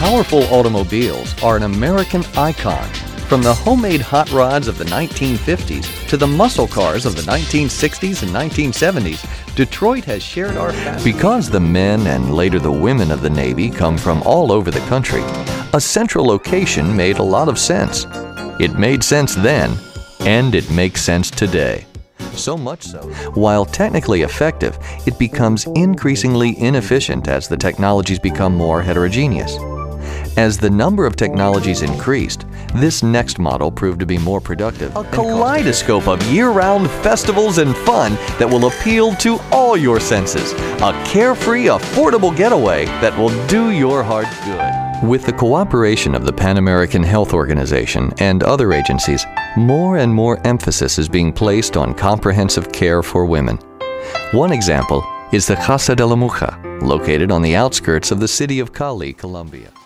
Powerful automobiles are an American icon. From the homemade hot rods of the 1950s to the muscle cars of the 1960s and 1970s, Detroit has shared our past. Because the men and later the women of the Navy come from all over the country, a central location made a lot of sense. It made sense then, and it makes sense today. So much so, while technically effective, it becomes increasingly inefficient as the technologies become more heterogeneous. As the number of technologies increased, this next model proved to be more productive. A kaleidoscope of year-round festivals and fun that will appeal to all your senses. A carefree, affordable getaway that will do your heart good. With the cooperation of the Pan American Health Organization and other agencies, more and more emphasis is being placed on comprehensive care for women. One example is the Casa de la Mujer, located on the outskirts of the city of Cali, Colombia.